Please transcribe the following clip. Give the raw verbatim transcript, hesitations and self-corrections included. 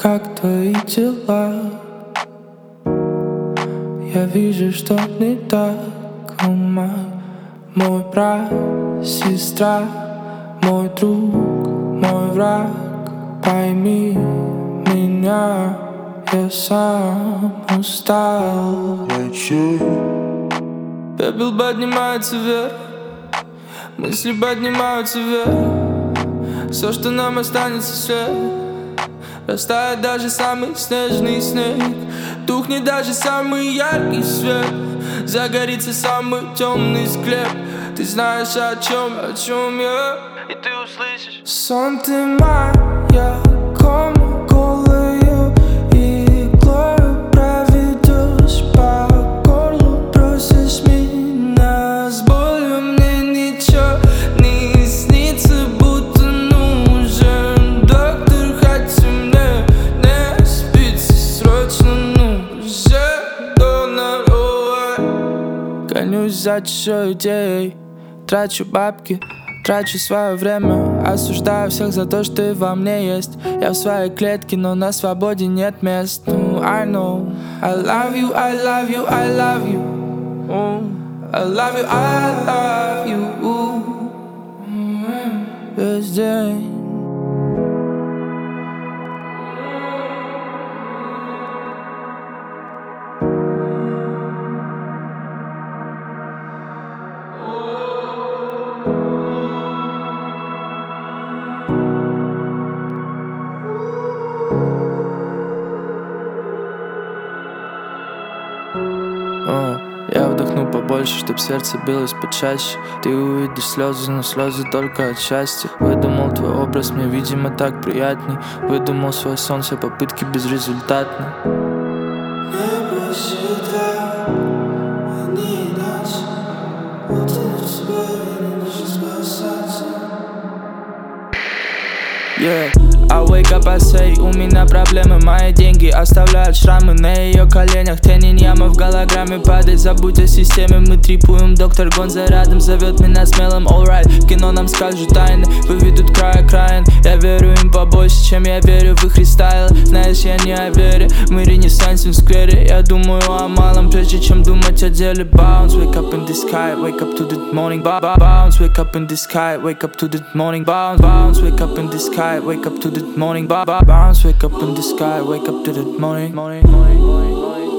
как твои дела? Я вижу, что не так, ума. Мой брат, сестра, мой друг, мой враг. Пойми меня, я сам устал. Пепел поднимается вверх, мысли поднимаются вверх. Все, что нам останется, след. Растает даже самый снежный снег. Тухнет даже самый яркий свет. Загорится самый темный склеп. Ты знаешь, о чем, о чем я. И ты услышишь: сон ты моя, кома голая иглой проведешь по горлу. Просишь меня с болью, мне ничего не снится, будто нужен доктор. Хотя мне не спится, срочно нужен донор. Гонюсь за чужой идеей, трачу бабки, трачу свое время. Осуждаю всех за то, что и во мне есть. Я в своей клетке, но на свободе нет мест. Ну, I know, I love you, I love you, I love you. I love you, I love you. Весь день. О, я вдохну побольше, чтоб сердце билось почаще. Ты увидишь слезы, но слезы только от счастья. Выдумал твой образ, мне, видимо, так приятней. Выдумал свой сон, все попытки безрезультатны. Небо сюда, они иначе. Утонуть в себе, не нужно спасаться. Yeah, I wake up, I say, у меня проблемы, мои деньги оставляют шрамы на ее коленях. Тени яма в голограмме падает, забудь о системе. Мы трипуем, доктор Гонза рядом зовет меня смелым. Alright, в кино нам скажут тайны, выведут край окраин. Я верю им побольше, чем я верю в их рестайл. Знаешь, я не о вере, мы ренессансим в сквере. Я думаю о малом, прежде чем думать о деле. Bounce, wake up in the sky, wake up to the morning. Bounce, wake up in the sky, wake up to the morning. Bounce, bounce, wake up in the sky, wake up to the morning. Bounce, wake up in the sky, wake up to the morning. Morning, morning, morning, morning.